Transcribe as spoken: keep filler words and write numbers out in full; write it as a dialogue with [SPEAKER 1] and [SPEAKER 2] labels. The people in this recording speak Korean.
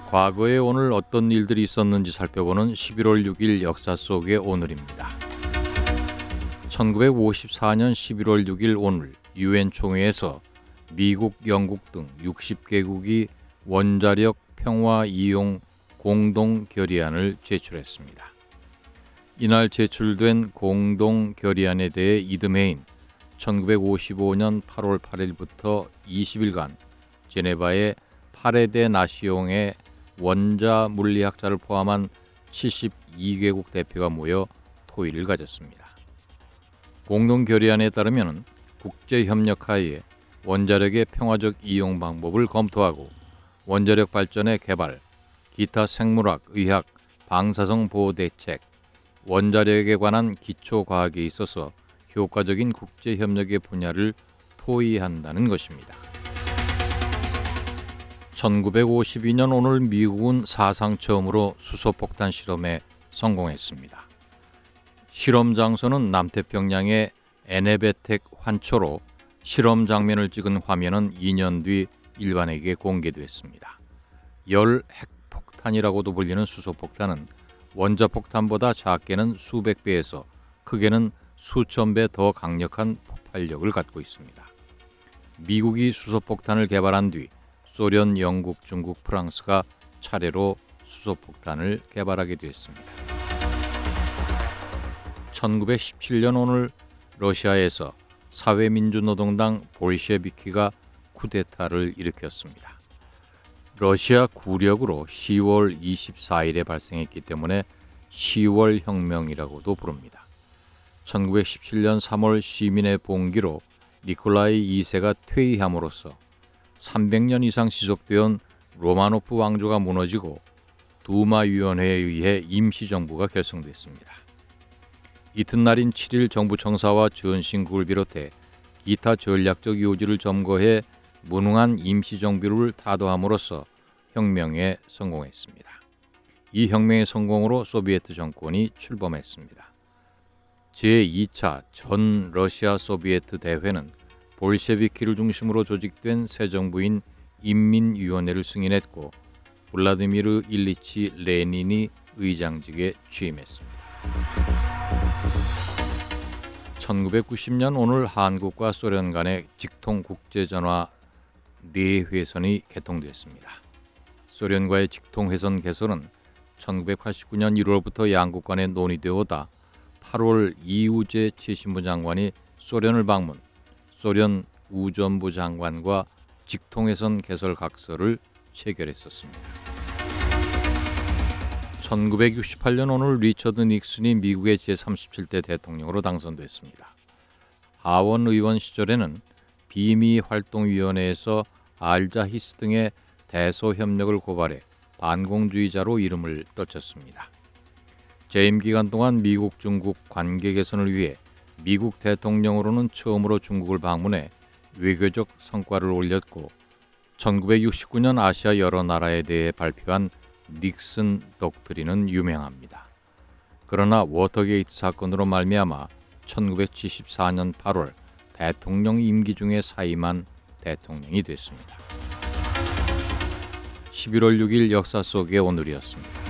[SPEAKER 1] 과거에 오늘 어떤 일들이 있었는지 살펴보는 십일월 육일 역사 속의 오늘입니다. 천구백오십사년 십일월 육일 오늘 유엔 총회에서 미국, 영국 등 육십 개국이 원자력 평화 이용 공동 결의안을 제출했습니다. 이날 제출된 공동 결의안에 대해 이듬해인 천구백오십오년 팔월 팔일부터 이십일간 제네바의 파레데 나시옹의 원자 물리학자를 포함한 칠십이 개국 대표가 모여 토의를 가졌습니다. 공동 결의안에 따르면 국제 협력 하에 원자력의 평화적 이용 방법을 검토하고 원자력 발전의 개발, 기타 생물학, 의학, 방사성 보호 대책, 원자력에 관한 기초 과학에 있어서 효과적인 국제 협력의 분야를 토의한다는 것입니다. 천구백오십이년 오늘 미국은 사상 처음으로 수소폭탄 실험에 성공했습니다. 실험 장소는 남태평양의 에네베텍 환초로 실험 장면을 찍은 화면은 이 년 뒤 일반에게 공개됐습니다. 열 핵폭탄이라고도 불리는 수소폭탄은 원자폭탄보다 작게는 수백 배에서 크게는 수천 배 더 강력한 폭발력을 갖고 있습니다. 미국이 수소폭탄을 개발한 뒤 소련, 영국, 중국, 프랑스가 차례로 수소폭탄을 개발하게 됐습니다. 천구백십칠년 오늘 러시아에서 사회민주노동당 볼셰비키가 쿠데타를 일으켰습니다. 러시아 구력으로 시월 이십사일에 발생했기 때문에 시월 혁명이라고도 부릅니다. 천구백십칠년 삼월 시민의 봉기로 니콜라이 이세가 퇴위함으로써 삼백년 이상 지속되온 로마노프 왕조가 무너지고 두마위원회에 의해 임시정부가 결성됐습니다. 이튿날인 칠일 정부 청사와 전신국을 비롯해 기타 전략적 요지를 점거해 무능한 임시정부를 타도함으로써 혁명에 성공했습니다. 이 혁명의 성공으로 소비에트 정권이 출범했습니다. 제이차 전 러시아 소비에트 대회는 볼셰비키를 중심으로 조직된 새 정부인 인민위원회를 승인했고 블라디미르 일리치 레닌이 의장직에 취임했습니다. 천구백구십년 오늘 한국과 소련 간의 직통 국제전화 네 회선이 개통됐습니다. 소련과의 직통 회선 개선은 천구백팔십구년 일월부터 양국 간에 논의되어 오다 팔월 이우제 최신부 장관이 소련을 방문, 소련 우전부 장관과 직통회선 개설 각서를 체결했었습니다. 천구백육십팔년 오늘 리처드 닉슨이 미국의 제삼십칠대 대통령으로 당선됐습니다. 하원 의원 시절에는 비미활동위원회에서 알자히스 등의 대소협력을 고발해 반공주의자로 이름을 떨쳤습니다. 재임 기간 동안 미국 중국 관계 개선을 위해 미국 대통령으로는 처음으로 중국을 방문해 외교적 성과를 올렸고 천구백육십구년 아시아 여러 나라에 대해 발표한 닉슨 독트린은 유명합니다. 그러나 워터게이트 사건으로 말미암아 천구백칠십사년 팔월 대통령 임기 중에 사임한 대통령이 됐습니다. 십일월 육일 역사 속의 오늘이었습니다.